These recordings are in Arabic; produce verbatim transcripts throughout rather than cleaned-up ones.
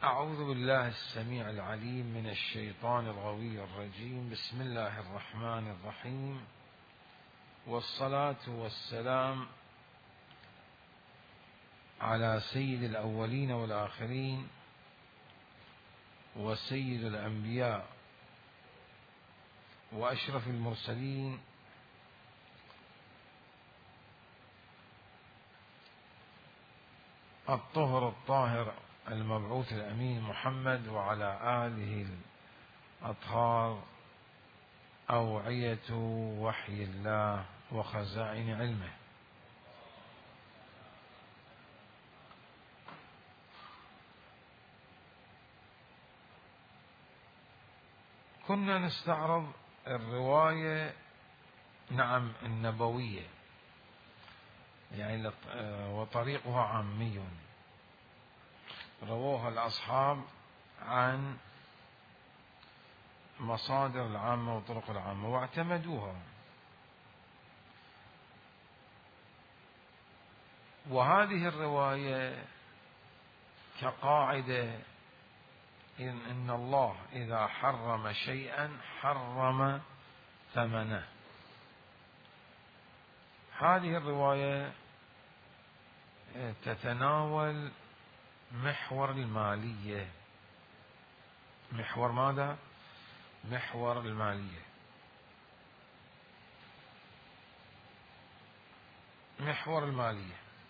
أعوذ بالله السميع العليم من الشيطان الغوي الرجيم. بسم الله الرحمن الرحيم، والصلاة والسلام على سيد الأولين والآخرين وسيد الأنبياء وأشرف المرسلين الطهر الطاهر المبعوث الأمين محمد، وعلى آله الأطهار أوعية وحي الله وخزائن علمه. كنا نستعرض الرواية نعم النبوية، يعني وطريقها عامي، رووها الأصحاب عن مصادر العامة وطرق العامة واعتمدوها. وهذه الرواية كقاعدة إن, إن الله إذا حرم شيئا حرم ثمنه. هذه الرواية تتناول محور المالية. محور ماذا؟ محور المالية. محور المالية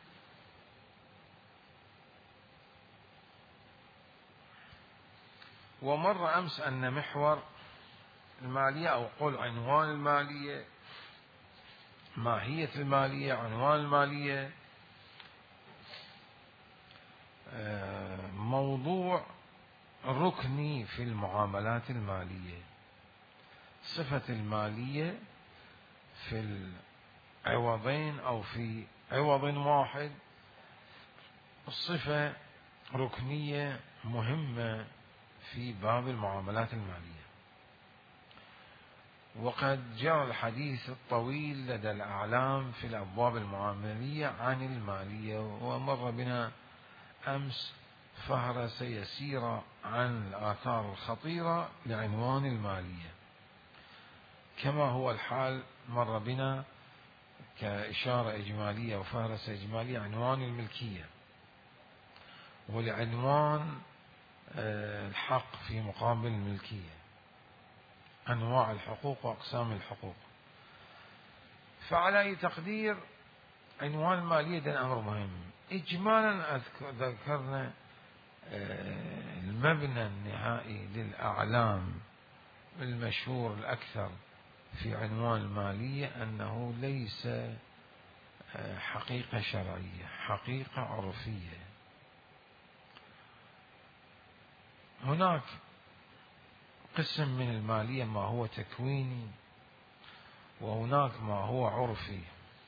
ومر أمس أن محور المالية أو قل عنوان المالية، ماهية المالية، عنوان المالية، موضوع ركني في المعاملات المالية. صفة المالية في العوضين أو في عوض واحد صفة ركنية مهمة في باب المعاملات المالية. وقد جرى الحديث الطويل لدى الأعلام في الأبواب المعاملية عن المالية، ومر بنا أمس فهرس يسيرة عن الآثار الخطيرة لعنوان المالية، كما هو الحال مر بنا كإشارة إجمالية وفهرسة إجمالية عنوان الملكية، ولعنوان الحق في مقابل الملكية، أنواع الحقوق وأقسام الحقوق. فعلى أي تقدير عنوان المالية ده أمر مهم. إجمالا ذكرنا المبنى النهائي للأعلام المشهور الأكثر في عنوان المالية أنه ليس حقيقة شرعية، حقيقة عرفية. هناك قسم من المالية ما هو تكويني، وهناك ما هو عرفي.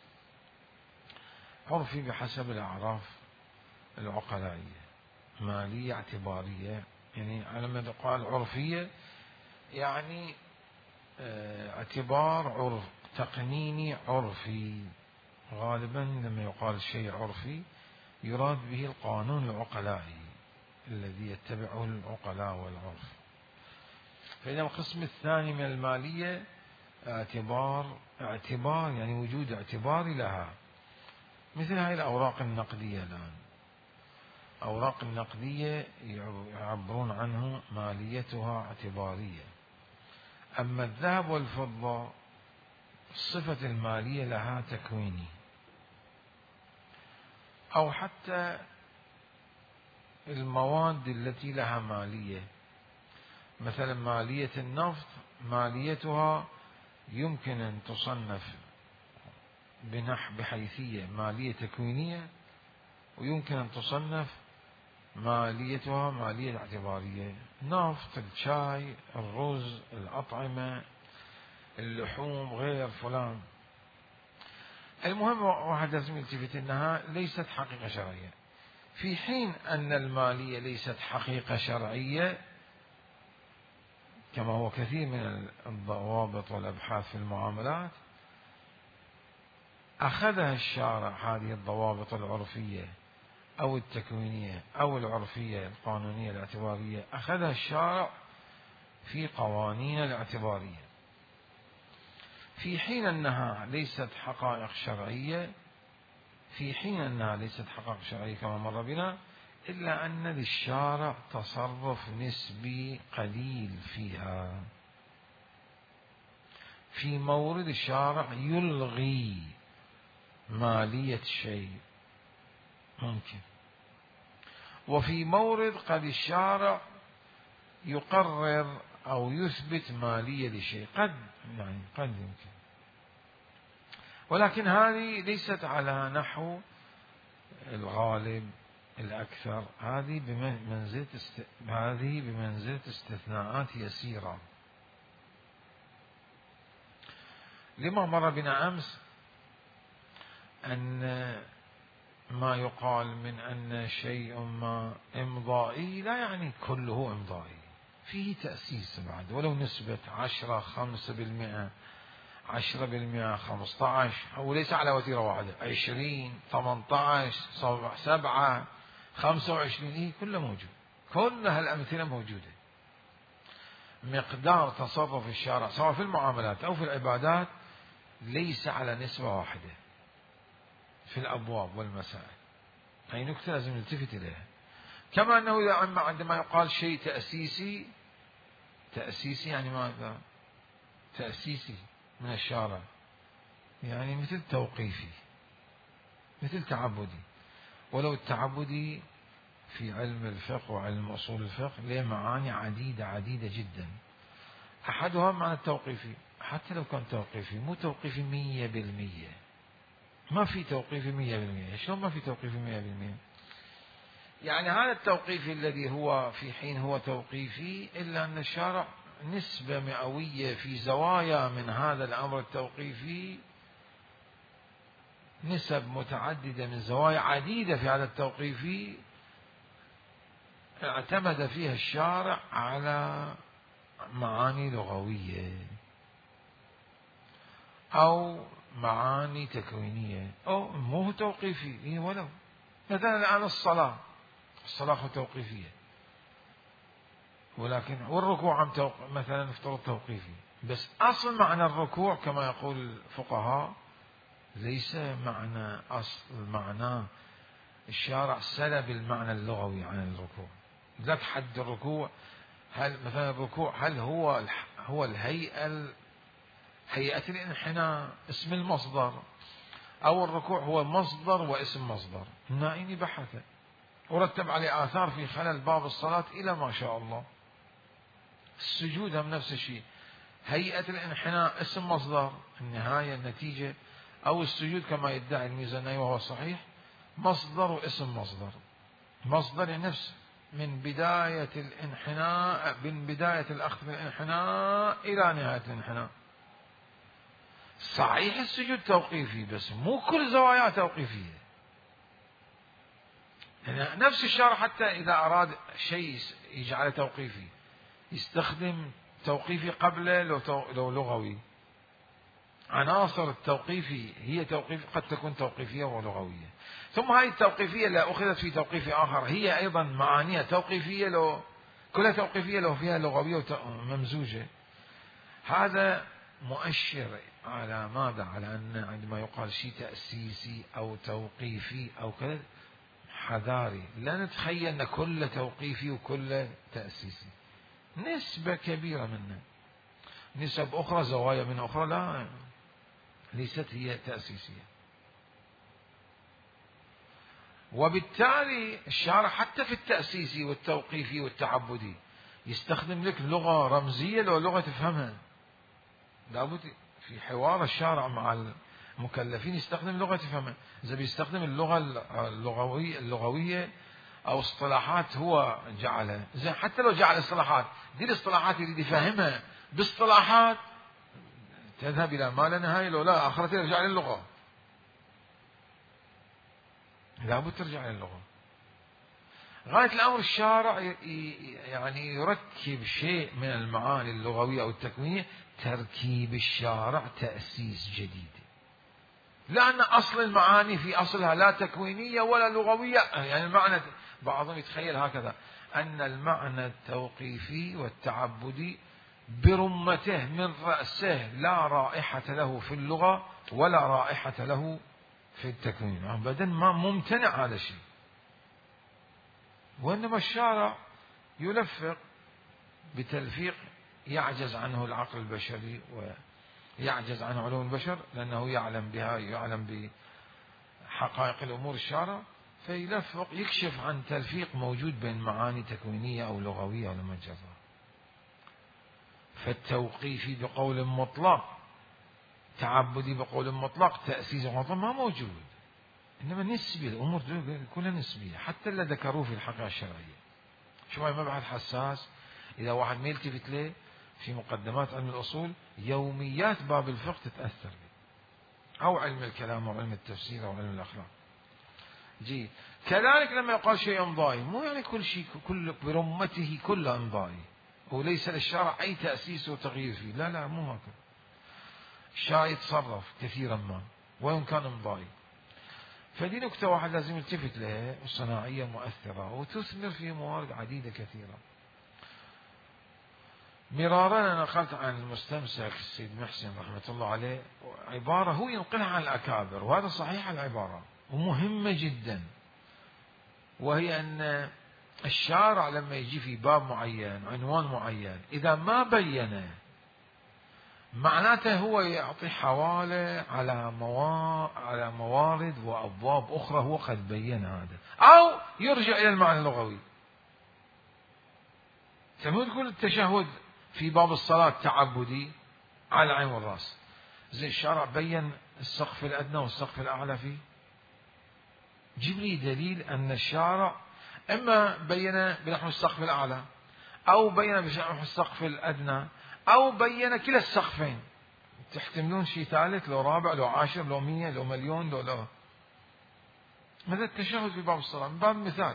عرفي بحسب الأعراف العقلائية، مالية اعتبارية، يعني على ما يقال عرفية يعني اعتبار عرف تقنيني عرفي. غالبا لما يقال شيء عرفي يراد به القانون العقلائي الذي يتبعه العقلاء والعرف. فإذا القسم الثاني من المالية اعتبار اعتبار يعني وجود اعتبار لها، مثل هاي الأوراق النقدية. الآن أوراق النقدية يعبرون عنه ماليتها اعتبارية. أما الذهب والفضة صفة المالية لها تكويني، أو حتى المواد التي لها مالية، مثلا مالية النفط ماليتها يمكن أن تصنف بنحو بحيثية مالية تكوينية، ويمكن أن تصنف ماليتها مالية اعتبارية. نفط، الشاي، الرز، الأطعمة، اللحوم، غير فلان. المهم واحد لازم يلتفت أنها ليست حقيقة شرعية، في حين أن المالية ليست حقيقة شرعية كما هو كثير من الضوابط والأبحاث في المعاملات. أخذها الشارع هذه الضوابط العرفية أو التكوينية أو العرفية القانونية الاعتبارية أخذها الشارع في قوانين الاعتبارية، في حين أنها ليست حقائق شرعية، في حين أنها ليست حقائق شرعية كما مر بنا، إلا أن للشارع تصرف نسبي قليل فيها. في مورد الشارع يلغي مالية الشيء ممكن، وفي مورد قد الشارع يقرر أو يثبت مالية لشيء، قد يعني قد يمكن، ولكن هذه ليست على نحو الغالب الأكثر، هذه بمنزلة است... هذه بمنزلة استثناءات يسيرة. لما مر بنا أمس أن ما يقال من أن شيء ما إمضائي لا يعني كله إمضائي، فيه تأسيس بعد ولو نسبة عشرة خمسة بالمئة عشرة بالمئة خمسة عشر، وليس على وتيرة واحدة، عشرين ثمانية عشر سبعة خمسة وعشرين، إيه كله موجود، كل هالأمثلة موجودة. مقدار تصرف الشارع سواء في المعاملات أو في العبادات ليس على نسبة واحدة في الأبواب والمسائل، هي نكتة لازم نلتفت إليها. كما أنه عندما يقال شيء تأسيسي، تأسيسي يعني ماذا؟ تأسيسي من الشارع يعني مثل توقيفي، مثل تعبدي، ولو التعبدي في علم الفقه وعلم أصول الفقه له معاني عديدة عديدة جدا. أحدها معنى التوقيفي، حتى لو كان توقيفي مو توقيفي مية بالمية، ما في توقيفي مية بالمية. شلون ما في توقيفي مية بالمية؟ يعني هذا التوقيفي الذي هو في حين هو توقيفي، إلا أن الشارع نسبة مئوية في زوايا من هذا الأمر التوقيفي، نسب متعددة من زوايا عديدة في هذا التوقيفي اعتمد فيها الشارع على معاني لغوية أو معاني تكوينية أو مو توقيفي. إيه ولو مثلا الآن الصلاة، الصلاة توقيفية، ولكن والركوع عم توق... مثلا نفترض توقيفي، بس أصل معنى الركوع كما يقول الفقهاء ليس معنى أصل معناه، الشارع سلب المعنى اللغوي عن الركوع. لك حد الركوع، هل مثلا الركوع هل هو هو الهيئة هيئة الانحناء اسم المصدر، أو الركوع هو مصدر واسم مصدر؟ النائني بحث ورتب عليه آثار في خلل باب الصلاة إلى ما شاء الله. السجود هم نفس الشيء، هيئة الانحناء اسم مصدر، النهاية النتيجة، أو السجود كما يدعي الميزاني وهو صحيح مصدر واسم مصدر. مصدر يعني نفس من بداية الانحناء، من بداية الأخذ من الانحناء إلى نهاية الانحناء. صحيح السجود توقيفي بس مو كل زوايا توقيفية. يعني نفس الشارع حتى إذا أراد شيء يجعله توقيفي يستخدم توقيفي قبله لو, لو لغوي. عناصر التوقيفي هي توقيف قد تكون توقيفية ولغوية، ثم هذه التوقيفية اللي أخذت في توقيف آخر هي أيضا معانيها توقيفية، لو كلها توقيفية لو فيها لغوية ممزوجة. هذا مؤشر على ماذا؟ على أن عندما يقال شيء تأسيسي أو توقيفي أو كذا حذاري، لا نتخيل أن كل توقيفي وكل تأسيسي، نسبة كبيرة منه، نسب أخرى زوايا من أخرى لا ليست هي تأسيسية. وبالتالي الشارع حتى في التأسيسي والتوقيفي والتعبدي يستخدم لك لغة رمزية لو لغة تفهمها. لابد في حوار الشارع مع المكلفين يستخدم لغة تفهمها. إذا بيستخدم اللغة اللغوية اللغوية أو اصطلاحات هو جعلها، زين حتى لو جعل اصطلاحات، دي الاصطلاحات اللي يفهمها باصطلاحات تذهب إلى ما لا نهاية، لو لا آخرتها يرجع للغة، لابد ترجع للغة. غاية الأمر الشارع يعني يركب شيء من المعاني اللغوية أو التكوينية، تركيب الشارع تأسيس جديد. لأن أصل المعاني في أصلها لا تكوينية ولا لغوية. يعني المعنى بعضهم يتخيل هكذا، أن المعنى التوقيفي والتعبدي برمته من رأسه لا رائحة له في اللغة ولا رائحة له في التكوين، أبدا ما ممتنع هذا الشيء. وإنما الشارع يلفق بتلفيق يعجز عنه العقل البشري ويعجز عنه علوم البشر، لأنه يعلم بها، يعلم بحقائق الأمور الشارع، فيلفق يكشف عن تلفيق موجود بين معاني تكوينية أو لغوية أو مجازة. فالتوقيفي بقول مطلق، تعبدي بقول مطلق، تأسيس مطلق ما موجود، إنما نسبي. الأمور كلها نسبية، حتى اللي ذكروه في الحقيقة الشرعية. شوية مبحث حساس إذا واحد ما يلتفت له في مقدمات علم الأصول، يوميات باب الفقه تتأثر به، أو علم الكلام أو علم التفسير أو علم الأخلاق. جي كذلك لما يقال شيء إمضائي، مو يعني كل شيء كل برمته كله إمضائي، وليس للشرع أي تأسيس وتغيير فيه. لا لا، مو هكذا. الشرع يتصرف كثيرا ما وإن كان إمضائي. فدي نكتة واحد لازم يلتفت لها، صناعية مؤثرة وتثمر في موارد عديدة كثيرة. مرارا أنا نقلت عن المستمسك السيد محسن رحمة الله عليه عبارة هو ينقلها عن الأكابر، وهذا صحيح العبارة ومهمة جدا، وهي أن الشارع لما يجي في باب معين عنوان معين إذا ما بينه، معناته هو يعطي حوالة على موا... على موارد وأبواب أخرى هو قد بين هذا، أو يرجع إلى المعنى اللغوي. تمو تقول التشهد في باب الصلاة تعبدي على العين والرأس، زي الشارع بين السقف الأدنى والسقف الأعلى فيه. جيب لي دليل أن الشارع إما بين بنحو السقف الأعلى، أو بين بنحو السقف الأدنى، أو بين كلا السقفين. تحتملون شيء ثالث، لو رابع، لو عاشر، لو مية، لو مليون، لو لو ماذا التشهد في باب الصلاة؟ من باب المثال.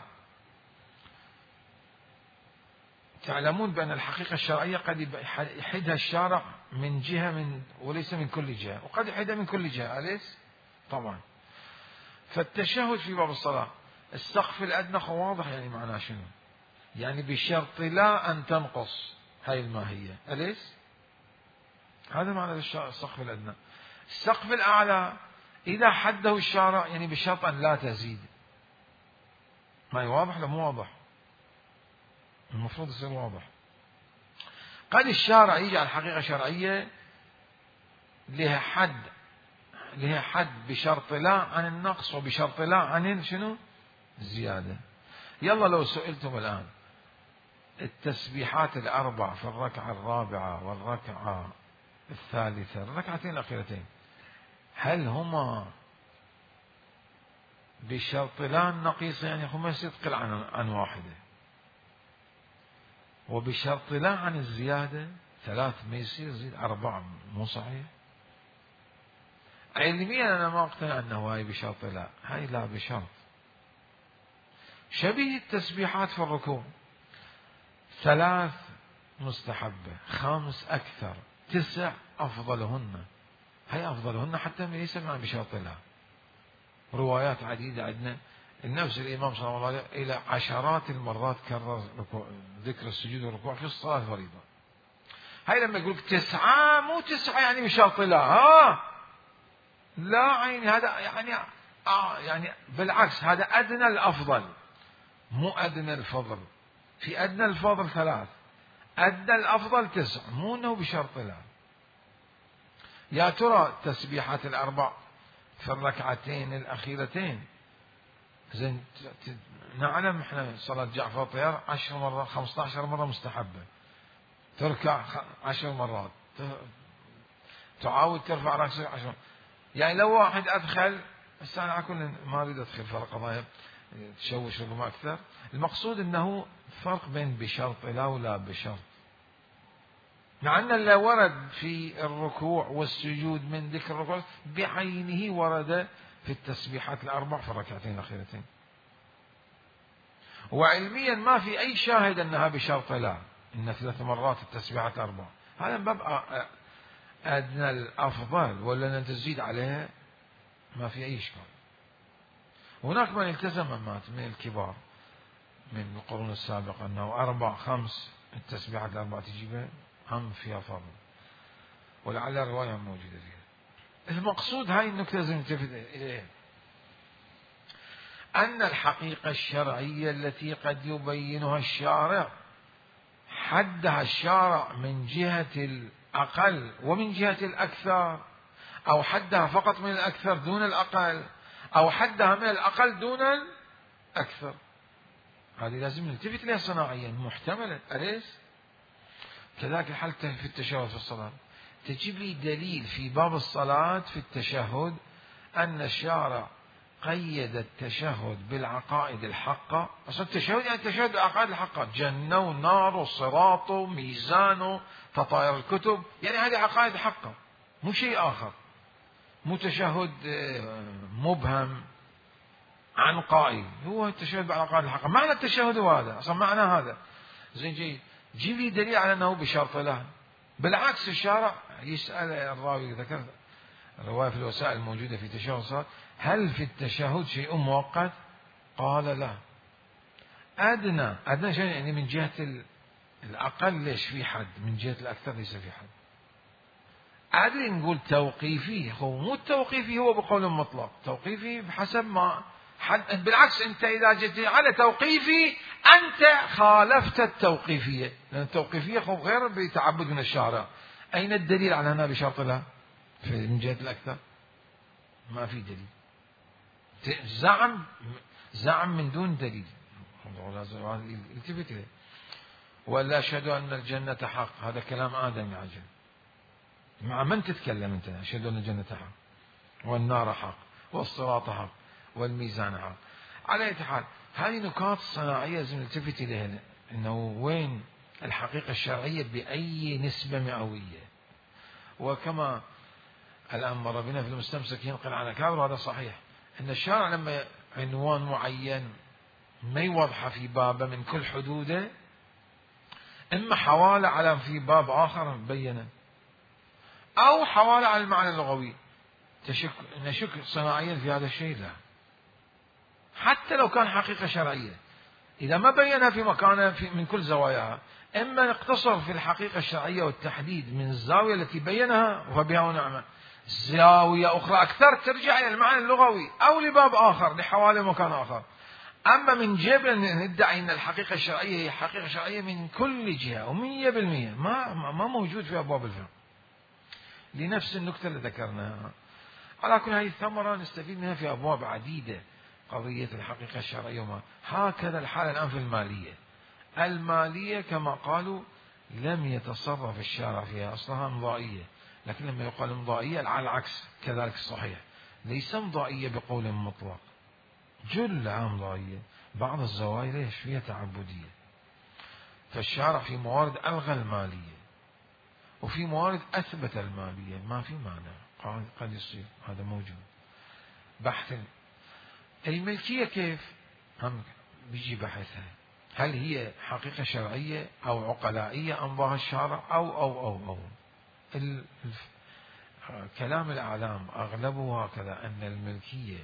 تعلمون بأن الحقيقة الشرعية قد يحدها الشارع من جهة من وليس من كل جهة، وقد يحدها من كل جهة، أليس؟ طبعا. فالتشهد في باب الصلاة السقف الأدنى واضح، يعني معناه شنو؟ يعني بشرط لا أن تنقص هاي الماهية، أليس؟ هذا معنى السقف الأدنى. السقف الأعلى إذا حده الشارع يعني بشرط أن لا تزيد. ما واضح ولا مو واضح؟ المفروض يصير واضح. قد الشارع يجعل حقيقة شرعية لها حد، لها حد بشرط لا عن النقص وبشرط لا عن شنو؟ الزيادة. يلا لو سئلتم الآن التسبيحات الأربع في الركعة الرابعة والركعة الثالثة، الركعتين الأخيرتين، هل هما بشرط لا النقيص، يعني هما يستقل عن عن واحدة، وبشرط لا عن الزيادة ثلاث ما يصير يزيد أربعة، مو صحيح؟ علميا أنا ما أقتنع أنه هاي بشرط لا، هاي لا بشرط. شبيه التسبيحات في الركوع، ثلاث مستحبة، خمس أكثر، تسع أفضلهن. هاي أفضلهن حتى من يسمع بشرط لا. روايات عديدة عندنا، النفس الإمام صلى الله عليه وسلم إلى عشرات المرات كرر ذكر السجود والركوع في الصلاة الفريضة. هاي لما يقولك تسعة، مو تسعة يعني بشرط لا، ها لا عيني، هذا يعني آه يعني بالعكس، هذا أدنى الأفضل، مو أدنى الفضل. في أدنى الفضل ثلاث، أدنى الأفضل تسع، مو أنه بشرط لا. يا ترى تسبيحات الأربع في الركعتين الأخيرتين، زين نعلم احنا صلاة جعفر الطيار عشر مرات، خمسة عشر مرة مستحبة، تركع عشر مرات، تعاود ترفع رأسك عشر. يعني لو واحد أدخل، بس أنا أكون ما أريد أدخل في القضايا تشوش ربما أكثر، المقصود أنه فرق بين بشرط لا ولا بشرط. مع أن اللي ورد في الركوع والسجود من ذكر الركوع بعينه ورد في التسبيحات الأربع في الركعتين الأخيرتين، وعلميا ما في أي شاهد أنها بشرط لا، إن ثلاث مرات التسبيحات الأربع، هذا باب أدنى الأفضل، ولا أن تزيد عليها ما في أي إشكال. هناك من التزم مات من الكبار من القرون السابقة أنه أربع خمس التسبيحات الأربعة تجيبها هم فيها فضل، ولعل الرواية موجودة فيها. المقصود هاي النكتة لازم نلتفت إليها، أن الحقيقة الشرعية التي قد يبينها الشارع حدها الشارع من جهة الأقل ومن جهة الأكثر، أو حدها فقط من الأكثر دون الأقل، أو حدها من الأقل دون الأكثر. هذه لازم نلتفت لها صناعيا محتملة، أليس؟ كذلك الحال في التشهد في الصلاة، تجيب لي دليل في باب الصلاة في التشهد أن الشارع قيد التشهد بالعقائد الحقة. أصلا التشهد يعني التشهد بالعقائد الحقة، جنة ونار وصراط وميزان وتطاير الكتب، يعني هذه عقائد حقة مو شيء آخر، مو تشهد مبهم عن قائل، هو التشهد بالعقائد الحقة. معنى التشهد هو هذا، أصلا معنى هذا. زين جيد، جيب لي دليل على أنه بشرط له. بالعكس الشارع يسأل الراوي، ذكر الرواية في الوسائل الموجودة في تشهد الصلاة، هل في التشهد شيء مؤقت؟ قال لا. أدنى أدنى شيء يعني من جهة الأقل ليش في حد، من جهة الأكثر ليس في حد. أدري نقول توقيفي، هو مو التوقيفي هو بقول مطلق، توقيفي بحسب ما حد. بالعكس أنت إذا جيت على توقيفي أنت خالفت التوقيفية، لأن التوقيفية غير بتعبد من الشارع. أين الدليل على أنها بشرط له من جهة الأكثر؟ ما في دليل، زعم زعم من دون دليل. التفت إليه. ولا أشهد أن الجنة حق، هذا كلام آدم عجل. مع من تتكلم أنت؟ أشهد أن الجنة حق والنار حق والصراط حق والميزان حق. على أي حال هذه نقاط صناعية لازم نلتفت إليها، إنه وين الحقيقة الشرعية بأي نسبة مئوية. وكما الآن مر بنا في المستمسك ينقل عن أكابر، وهذا صحيح، أن الشارع لما عنوان معين ما يوضح في بابه من كل حدوده، إما حوالة على في باب آخر مبينا، أو حوالة على المعنى اللغوي. تشك نشك صناعيا في هذا الشيء؟ لا، حتى لو كان حقيقة شرعية إذا ما بينها في مكانها في من كل زواياها، إما نقتصر في الحقيقة الشرعية والتحديد من الزاوية التي بينها وبها ونعمة، زاوية أخرى أكثر ترجع إلى المعنى اللغوي أو لباب آخر لحوالي مكان آخر. أما من جهة ندعي أن الحقيقة الشرعية هي حقيقة شرعية من كل جهة ومية بالمية، ما ما موجود في أبواب الفقه لنفس النكتة اللي ذكرناها. على كل هذه الثمرة نستفيد منها في أبواب عديدة، قضية الحقيقة الشرعية. وما هكذا الحال الآن في المالية. المالية كما قالوا لم يتصرف الشارع فيها، أصلها امضائية، لكن لما يقال امضائية على العكس كذلك صحيح، ليس امضائية بقول مطلق، جلها امضائية. بعض الزوايا ليش فيها تعبدية، فالشارع في موارد ألغى المالية، وفي موارد أثبت المالية. ما في معنى، قد يصير هذا موجود. بحث الملكية كيف هم بيجي بحثها، هل هي حقيقة شرعية أو عقلائية أمضاها الشارع أو أو أو أو ال... كلام الأعلام أغلبه هكذا، أن الملكية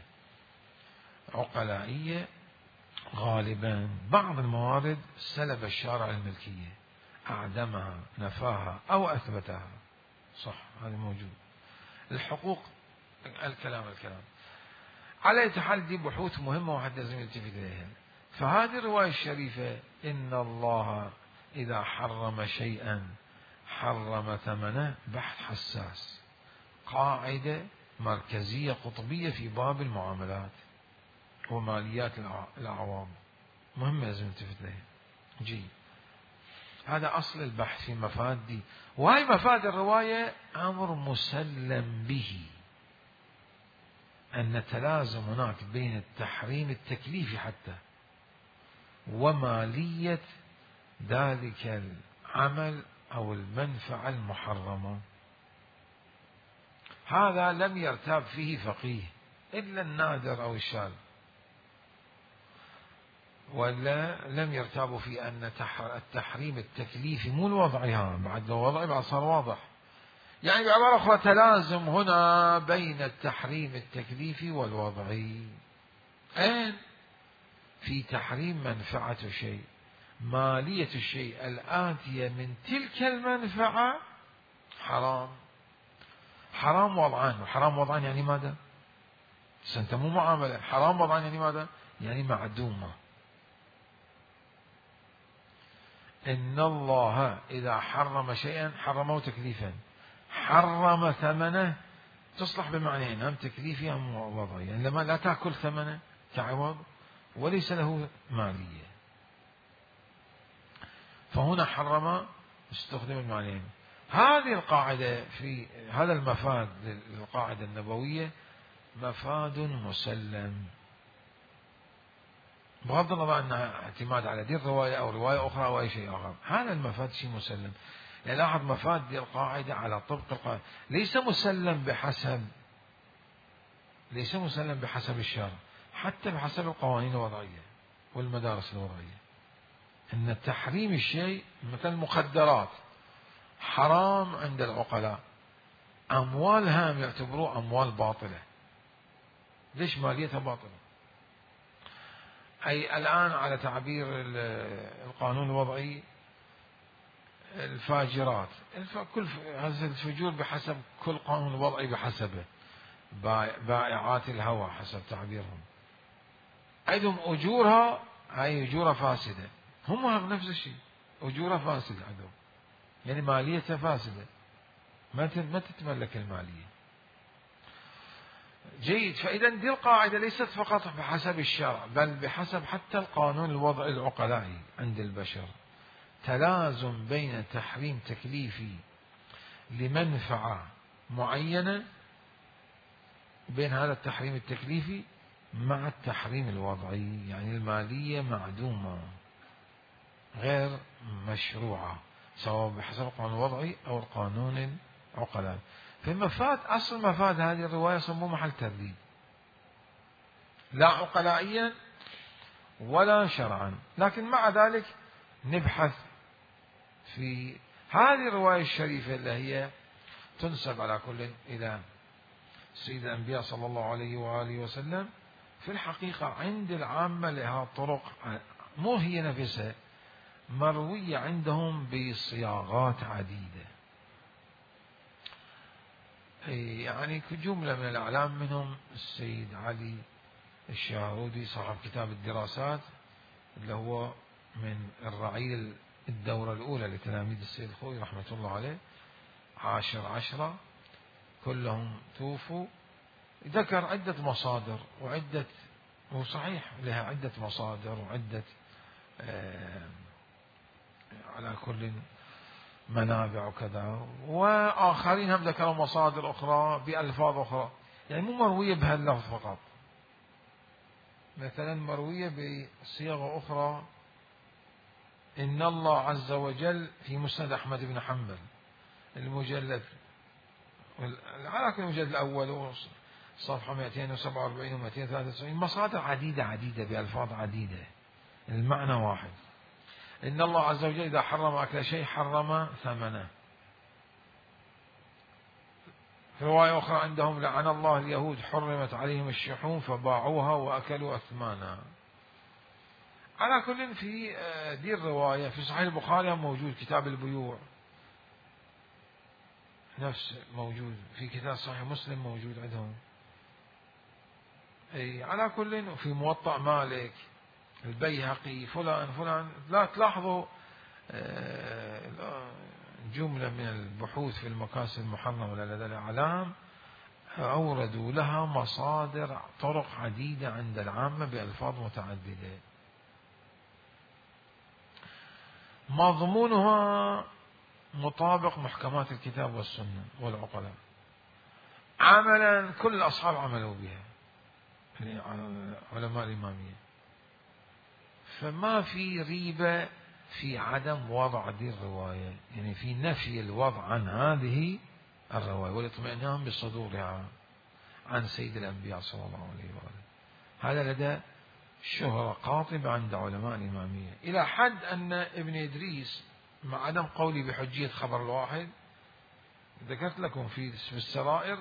عقلائية غالبا. بعض الموارد سلب الشارع الملكية، أعدمها نفاها أو أثبتها، صح هذا موجود. الحقوق الكلام الكلام على أي حال دي بحوث مهمة واحد لازم يلتفت إليها. فهذه الرواية الشريفة إن الله إذا حرم شيئا حرم ثمنه، بحث حساس، قاعدة مركزية قطبية في باب المعاملات وماليات الأعوام، مهمة لازم نلتفت إليها. جي هذا أصل البحث في مفاد دي، وهي مفاد الرواية أمر مسلم به، أن تلازم هناك بين التحريم التكليفي حتى ومالية ذلك العمل أو المنفعة المحرمة. هذا لم يرتاب فيه فقيه إلا النادر أو الشاذ، ولا لم يرتابوا في أن التحريم التكليفي مو الوضعي، ها بعد لو وضعي بعد صار واضح، يعني بعبارة أخرى تلازم هنا بين التحريم التكليفي والوضعي. أين؟ في تحريم منفعة الشيء، مالية الشيء الآتية من تلك المنفعة حرام. حرام وضعان، وحرام وضعان يعني ماذا؟ سنت مو معاملة. حرام وضعان يعني ماذا؟ يعني معدومة. إن الله إذا حرم شيئا حرمه تكليفا، حرم ثمنه تصلح بمعنيين، هم تكليفي هم وضعي. يعني لما لا تأكل ثمنه كعوض وليس له مالية، فهنا حرم استخدم المعنيين. هذه القاعدة في هذا المفاد للقاعدة النبوية مفاد مسلم، بغض النظر أنها اعتماد على دي الرواية أو رواية أخرى أو أي شيء آخر. هذا المفاد شيء مسلم. يعني لاحظ مفاد دي القاعدة على طبق القاعدة، ليس مسلم بحسب ليس مسلم بحسب الشرع، حتى بحسب القوانين الوضعية والمدارس الوضعية. إن تحريم الشيء مثل المخدرات حرام عند العقلاء، أموالها يعتبروه أموال باطلة. ليش؟ ماليتها باطلة. أي الآن على تعبير القانون الوضعي الفاجرات، كل هذه الفجور بحسب كل قانون وضعي بحسبه، بائعات الهوى حسب تعبيرهم، عندهم أجورها هاي أجورها فاسدة، هم نفس الشيء أجورها فاسدة عندهم، يعني ماليتها فاسدة، ما ما تتملك المالية. جيد. فإذا دي القاعدة ليست فقط بحسب الشرع، بل بحسب حتى القانون الوضعي العقلائي عند البشر. تلازم بين تحريم تكليفي لمنفعة معينة، بين هذا التحريم التكليفي مع التحريم الوضعي، يعني المالية معدومة غير مشروعة، سواء بحسب القانون الوضعي أو القانون العقلائي. فالمفاد أصل مفاد هذه الرواية صمموا محل ترديد، لا عقلائيا ولا شرعا. لكن مع ذلك نبحث في هذه الرواية الشريفة اللي هي تنسب على كل إلى سيد الأنبياء صلى الله عليه وآله وسلم. في الحقيقة عند العامة لها طرق، مو هي نفسها، مروية عندهم بصياغات عديدة. يعني جملة من الأعلام منهم السيد علي الشارودي صاحب كتاب الدراسات، اللي هو من الرعيل الدورة الأولى لتلاميذ السيد الخوئي رحمة الله عليه، عاشر عشرة كلهم توفوا. ذكر عدة مصادر وعدة، هو صحيح لها عدة مصادر وعدة آه على كل منابع وكذا، وآخرين هم ذكروا مصادر أخرى بألفاظ أخرى، يعني مو مروية بهاللفظ فقط، مثلا مروية بصيغة أخرى. إن الله عز وجل في مسند أحمد بن حنبل المجلد على كل المجلد الأول صفحة مئتين وسبعة وأربعين ومئتين وثلاثة وتسعين، مصادر عديدة عديدة بألفاظ عديدة، المعنى واحد. إن الله عز وجل إذا حرم أكل شيء حرم ثمنه. في رواية أخرى عندهم لعن الله اليهود حرمت عليهم الشحوم فباعوها وأكلوا أثمانها. على كل في دي الرواية في صحيح البخاري موجود كتاب البيوع، نفس موجود في كتاب صحيح مسلم موجود عندهم. أي على كل في موطأ مالك البيهقي فلان فلان، لا تلاحظوا جملة من البحوث في المكاسب المحرمة لدى الأعلام أوردوا لها مصادر طرق عديدة عند العامة بألفاظ متعددة، مضمونها مطابق محكمات الكتاب والسنة والعقلاء، عملا كل أصحاب عملوا بها علماء الإمامية، فما في ريبة في عدم وضع هذه الرواية، يعني في نفي الوضع عن هذه الرواية والاطمئنان بصدورها عن سيد الأنبياء صلى الله عليه وآله. هذا لدى شهرة قاطبة عند علماء الإمامية، إلى حد أن ابن إدريس مع عدم قولي بحجية خبر الواحد ذكرت لكم في السرائر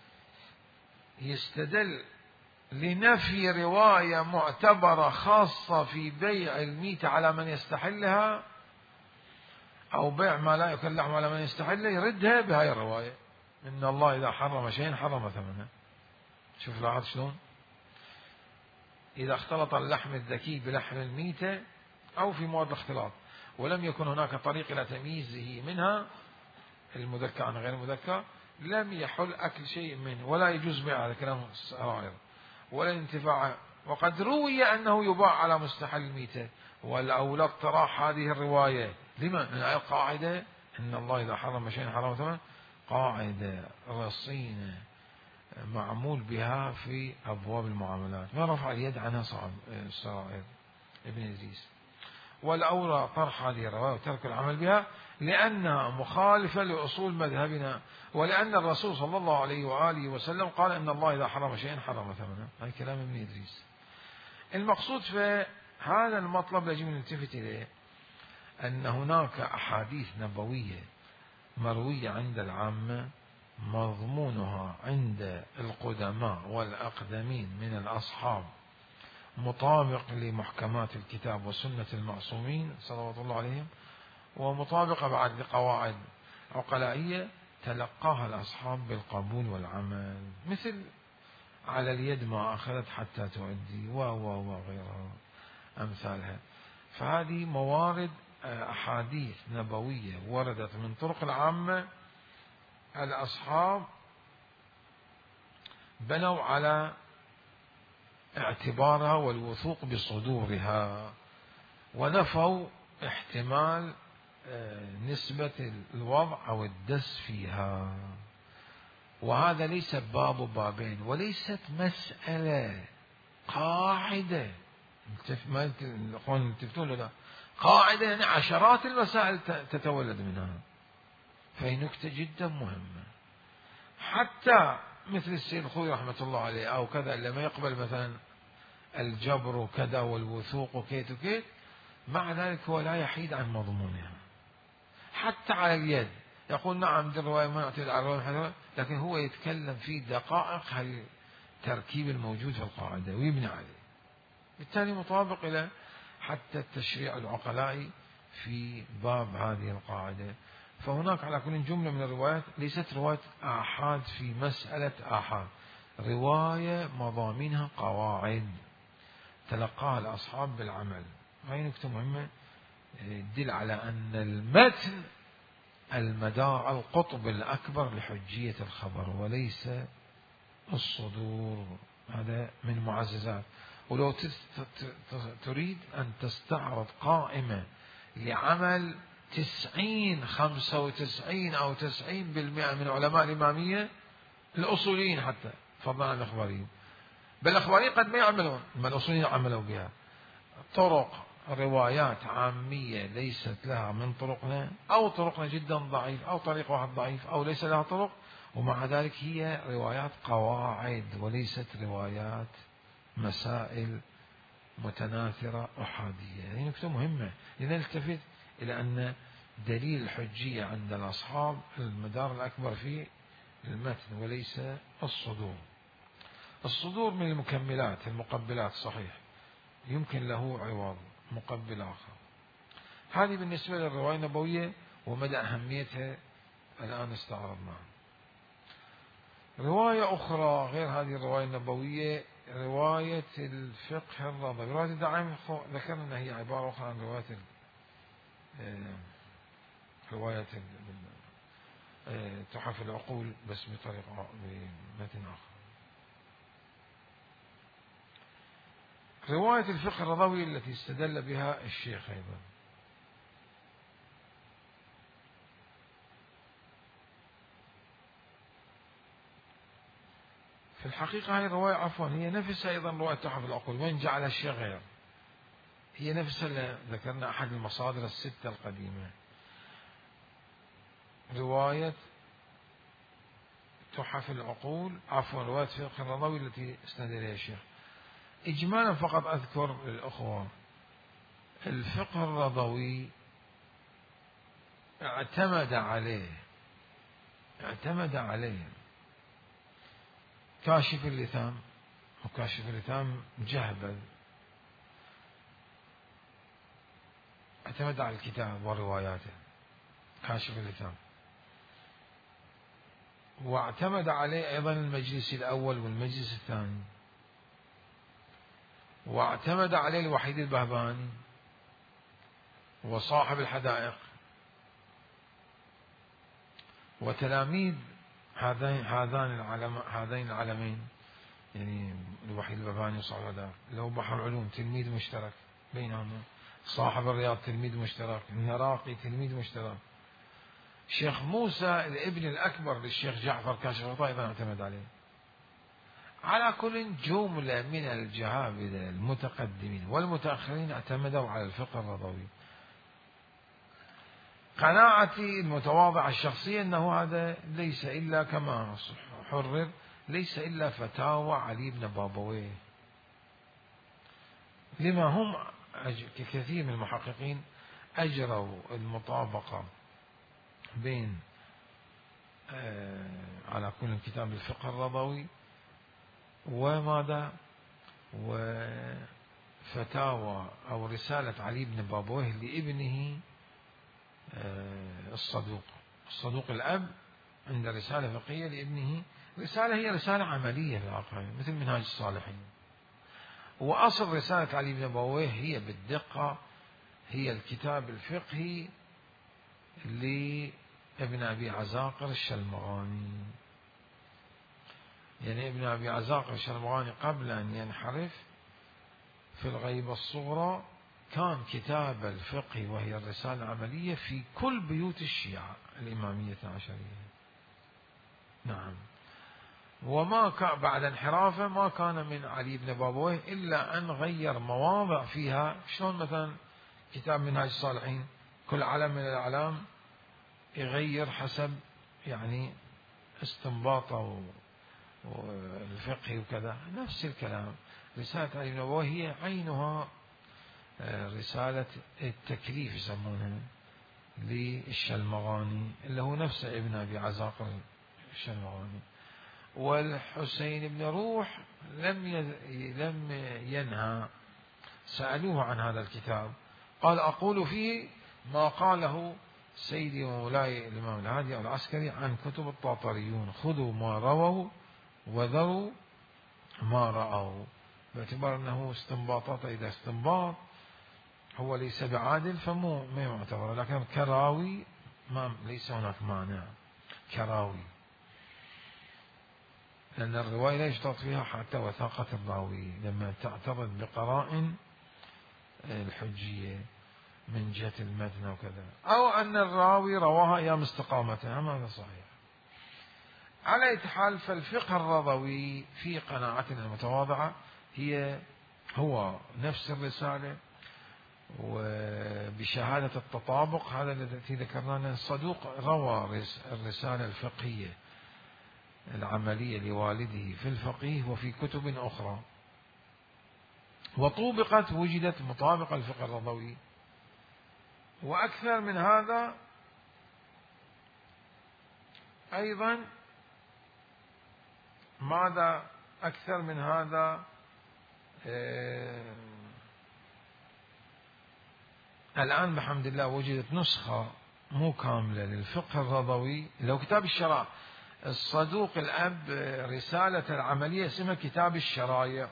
يستدل لنفي رواية معتبرة خاصة في بيع الميتة على من يستحلها أو بيع ما لا يكل لحم على من يستحله، يردها بهاي الرواية: إن الله إذا حرم شيئا حرم ثمنه. شوف لاحظ شلون؟ إذا اختلط اللحم الذكي بلحم الميتة أو في مواد الاختلاط ولم يكن هناك طريق إلى تمييزه منها، المذكى عن غير المذكى، لم يحل أكل شيء منه ولا يجوز بيع. هذا كلام السرائر. ولا الانتفاع. وقد روي أنه يباع على مستحل الميتة، والأولى اقتراح هذه الرواية. لما؟ من القاعدة إن الله إذا حرم شيئا حرم ثمنه، قاعدة رصينة معمول بها في أبواب المعاملات، ما رفع اليد عنها صعب السرائر ابن إدريس. والأولى طرح هذه الرواية وترك العمل بها لأنها مخالفة لأصول مذهبنا، ولأن الرسول صلى الله عليه وآله وسلم قال إن الله إذا حرم شيئا حرم ثمنه. هذا كلام ابن إدريس. المقصود في هذا المطلب يجب أن نلتفت إليه أن هناك أحاديث نبوية مروية عند العامة مضمونها عند القدماء والأقدمين من الأصحاب مطابق لمحكمات الكتاب وسنة المعصومين صلوات الله عليهم، ومطابقة بعد لقواعد عقلائية تلقاها الأصحاب بالقبول والعمل، مثل على اليد ما أخذت حتى تؤدي و و وغيرها أمثالها. فهذه موارد أحاديث نبوية وردت من طرق العامة، الأصحاب بنوا على اعتبارها والوثوق بصدورها، ونفوا احتمال نسبة الوضع أو الدس فيها. وهذا ليس باب بابين، وليست مسألة، قاعدة. ما الأخوان يلتفتون له، لا، قاعدة يعني عشرات المسائل تتولد منها. فهي نكتة جدا مهمة. حتى مثل السيد الخوي رحمة الله عليه أو كذا لما يقبل مثلا الجبر وكذا والوثوق وكيت وكيت، مع ذلك هو لا يحيد عن مضمونها. حتى على اليد يقول نعم دي الرواية ما نعتمد على الرواية، لكن هو يتكلم في دقائق التركيب الموجود في القاعدة ويبني عليه، بالتالي مطابق إلى حتى التشريع العقلائي في باب هذه القاعدة. فهناك على كل جملة من الروايات ليست رواية آحاد في مسألة آحاد، رواية مضامينها قواعد تلقاها الأصحاب بالعمل. هاي نكتة مهمة تدل على أن المتن المدار القطب الأكبر لحجية الخبر وليس الصدور. هذا من معززات. ولو تريد أن تستعرض قائمة لعمل تسعين خمسة وتسعين أو تسعين بالمئة من علماء الإمامية الأصوليين حتى فضلا عن الأخباريين، بل الأخباريين قد ما يعملون ما الأصوليين عملوا بها، طرق روايات عامية ليست لها من طرقنا، أو طرقنا جدا ضعيف، أو طريق واحد ضعيف، أو ليس لها طرق، ومع ذلك هي روايات قواعد وليست روايات مسائل متناثرة أحادية. هذه نكتة مهمة لنلتفت إلى أن دليل الحجية عند الأصحاب المدار الأكبر في المتن وليس الصدور. الصدور من المكملات المقبلات، صحيح يمكن له عوض مقبل آخر. هذه بالنسبة للرواية النبوية ومدى أهميتها الآن استعرضناها. رواية أخرى غير هذه الرواية النبوية، رواية الفقه الرضوي. رواية الدعائم ذكرنا أنها هي عبارة أخرى عن رواية رواية تحف العقول بس بطريقة بمتن آخر. رواية الفقه الرضوي التي استدل بها الشيخ أيضا، في الحقيقة هذه الرواية عفوا هي نفسها أيضا رواية تحف العقول، وين جعل الشيخ غير، هي نفسها اللي ذكرنا أحد المصادر الستة القديمة. رواية تحف العقول عفوا رواية الفقه الرضوي التي استند إليها الشيخ. إجمالا فقط أذكر للأخوة، الفقه الرضوي اعتمد عليه اعتمد عليه. كاشف اللثام، وكاشف اللثام جهبل، اعتمد على الكتاب ورواياته كاشف اللثام. واعتمد عليه أيضا المجلس الأول والمجلس الثاني، واعتمد عليه الوحيد البهباني وصاحب الحدائق، وتلاميذ هذين هذان العلم هذين العلمين، يعني الوحيد البهباني وصاحب الحدائق، له بحر العلوم تلميذ مشترك بينهما، صاحب الرياض تلميذ مشترك، النراقي تلميذ مشترك، الشيخ موسى الابن الأكبر للشيخ جعفر كاشف الغطاء أيضا اعتمد عليه. على كل جملة من الجهابذة المتقدمين والمتأخرين اعتمدوا على الفقه الرضوي. قناعتي المتواضعة الشخصية أنه هذا ليس إلا كما حرر، ليس إلا فتاوى علي بن بابويه، لما هم كثير من المحققين أجروا المطابقة بين على كل كتاب الفقه الرضوي وماذا وفتاوى أو رسالة علي بن بابويه لابنه الصدوق. الصدوق الأب عند رسالة فقهية لابنه، رسالة هي رسالة عملية في الواقع مثل منهاج الصالحين. وأصل رسالة علي بن بابويه هي بالدقة هي الكتاب الفقهي لابن أبي عزاقر الشلمغاني. يعني ابن أبي عزاقر الشلمغاني قبل أن ينحرف في الغيبة الصغرى كان كتاب الفقه وهي الرسالة العملية في كل بيوت الشيعة الإمامية العشرية. نعم. وما كان بعد انحرافه ما كان من علي بن بابويه إلا أن غير مواضع فيها، شلون مثلا كتاب منهاج الصالحين كل علم من الأعلام يغير حسب يعني استنباطه والفقه وكذا، نفس الكلام. رسالة علي بن بابويه هي عينها رسالة التكليف يسمونها للشلمغاني اللي هو نفسه ابن أبي عزاقر الشلمغاني. والحسين بن روح لم لم ينهى، سألوه عن هذا الكتاب قال أقول فيه ما قاله سيدي ومولاي الإمام الهادي العسكري عن كتب الطاطريون، خذوا ما رووا وذروا ما رأوا، باعتبار أنه استنباطات إذا استنباط هو ليس بعادل فمو ما يعتبر، لكن كراوي ما ليس هناك مانع كراوي، لأن الرواية لا يشترط فيها حتى وثاقة الراوي لما تعترض بقرائن الحجية من جهة المتن وكذا، أو أن الراوي رواها أيام استقامته، هذا صحيح. على أي حال فالفقه الرضوي في قناعتنا المتواضعة هي هو نفس الرسالة، وبشهادة التطابق هذا الذي ذكرناه الصدوق روى الرسالة الفقهية العملية لوالده في الفقيه وفي كتب أخرى، وطوبقت وجدت مطابقة الفقه الرضوي. وأكثر من هذا أيضا، ماذا أكثر من هذا آه الآن بحمد الله وجدت نسخة مو كاملة للفقه الرضوي، لو كتاب الشرائع الصدوق الأب رسالة العملية اسمها كتاب الشرايع،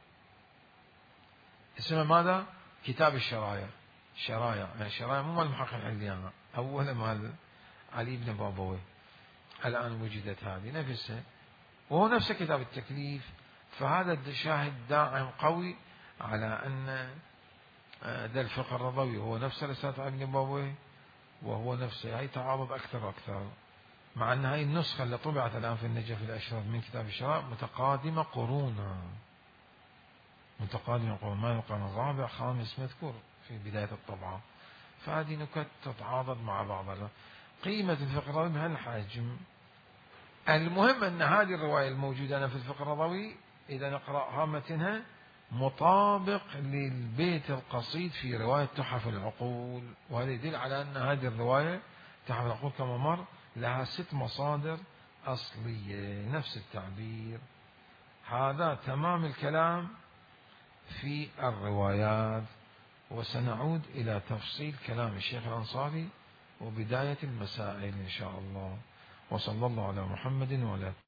اسمها ماذا؟ كتاب الشرايع. شرايع يعني شرايع مو مال المحقق عندي أنا، أول مال علي بن بابويه، الآن وجدت هذه نفسها وهو نفس كتاب التكليف. فهذا شاهد داعم قوي على أن ذا الفقه الرضوي هو نفس رسالة علي بن بابويه وهو نفسه، هي تعارض أكثر وأكثر، مع أن هذه النسخة اللي طبعت الآن في النجف الأشرف من كتاب الشرائع متقادمة قرونا، متقادمة قرونا، ما القرن الرابع خامس مذكور في بداية الطبعة، فهذه نكت تتعاضد مع بعضها. قيمة الفقه الرضوي بهالحجم. المهم أن هذه الرواية الموجودة في الفقه الرضوي إذا نقرأها متنها مطابق للبيت القصيد في رواية تحف العقول، وهذا يدل على أن هذه الرواية تحف العقول كما مر لها ست مصادر أصلية، نفس التعبير. هذا تمام الكلام في الروايات، وسنعود إلى تفصيل كلام الشيخ الأنصاري وبداية المسائل إن شاء الله. وصلى الله على محمد وعلى